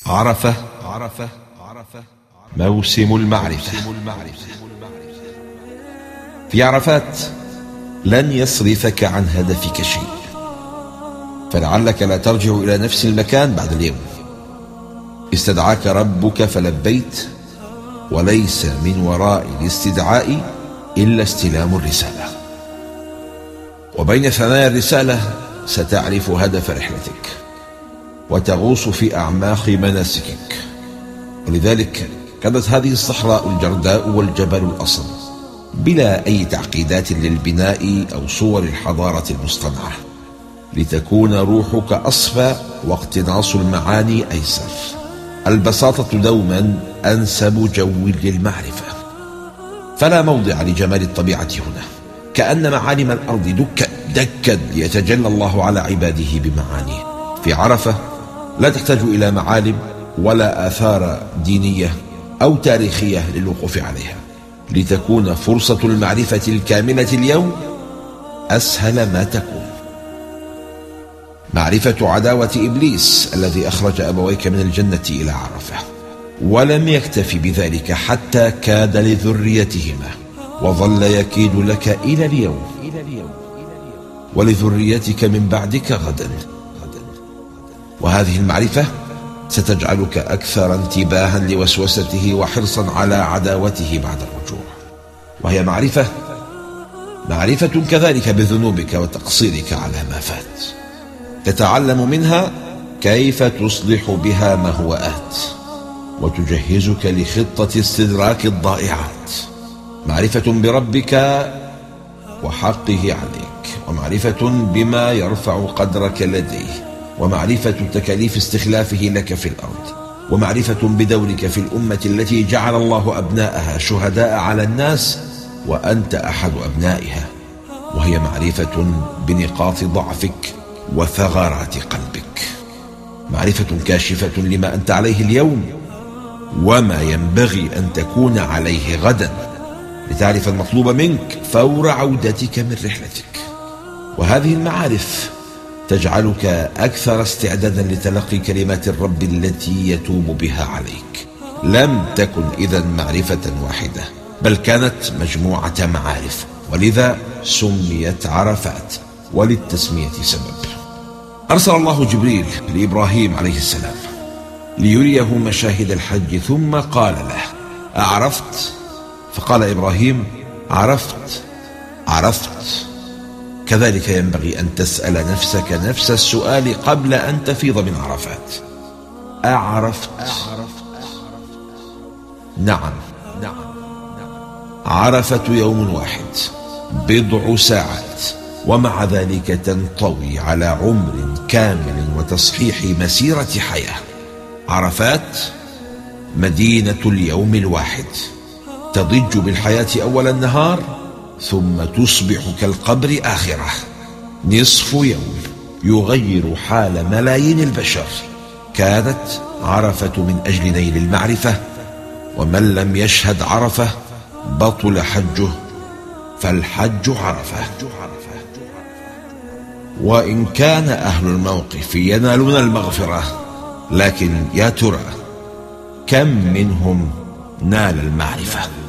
عرفة موسم المعرفة. في عرفات لن يصرفك عن هدفك شيء، فلعلك لا ترجع إلى نفس المكان بعد اليوم. استدعاك ربك فلبيت، وليس من وراء الاستدعاء إلا استلام الرسالة، وبين ثنايا الرسالة ستعرف هدف رحلتك وتغوص في أعماق مناسكك. ولذلك كانت هذه الصحراء الجرداء والجبل الأصم بلا أي تعقيدات للبناء أو صور الحضارة المصطنعة، لتكون روحك أصفى واقتناص المعاني أيسر. البساطة دوما أنسب جو للمعرفة، فلا موضع لجمال الطبيعة هنا، كأن معالم الأرض دكا ليتجلى الله على عباده بمعانيه. في عرفة لا تحتاج إلى معالم ولا آثار دينية أو تاريخية للوقوف عليها، لتكون فرصة المعرفة الكاملة اليوم أسهل ما تكون. معرفة عداوة إبليس الذي أخرج أبويك من الجنة إلى عرفة، ولم يكتف بذلك حتى كاد لذريتهما، وظل يكيد لك إلى اليوم، ولذريتك من بعدك غدا. وهذه المعرفة ستجعلك أكثر انتباها لوسوسته وحرصا على عداوته بعد الرجوع. وهي معرفة كذلك بذنوبك وتقصيرك على ما فات، تتعلم منها كيف تصلح بها ما هو آت، وتجهزك لخطة استدراك الضائعات. معرفة بربك وحقه عليك، ومعرفة بما يرفع قدرك لديه، ومعرفة تكاليف استخلافه لك في الأرض، ومعرفة بدورك في الأمة التي جعل الله أبناءها شهداء على الناس وأنت أحد أبنائها. وهي معرفة بنقاط ضعفك وثغرات قلبك، معرفة كاشفة لما أنت عليه اليوم وما ينبغي أن تكون عليه غدا، لتعرف المطلوب منك فور عودتك من رحلتك. وهذه المعارف تجعلك أكثر استعدادا لتلقي كلمات الرب التي يتوب بها عليك. لم تكن إذن معرفة واحدة، بل كانت مجموعة معارف، ولذا سميت عرفات، وللتسمية سبب. أرسل الله جبريل لإبراهيم عليه السلام ليريه مشاهد الحج، ثم قال له: أعرفت؟ فقال إبراهيم: عرفت. كذلك ينبغي أن تسأل نفسك نفس السؤال قبل أن تفيض من عرفات. أعرفت؟ نعم. عرفة يوم واحد، بضع ساعات، ومع ذلك تنطوي على عمر كامل وتصحيح مسيرة حياة. عرفات مدينة اليوم الواحد، تضج بالحياة أول النهار، ثم تصبح كالقبر آخرة. نصف يوم يغير حال ملايين البشر. كانت عرفة من أجل نيل المعرفة، ومن لم يشهد عرفة بطل حجه، فالحج عرفة. وإن كان أهل الموقف ينالون المغفرة، لكن يا ترى كم منهم نال المعرفة؟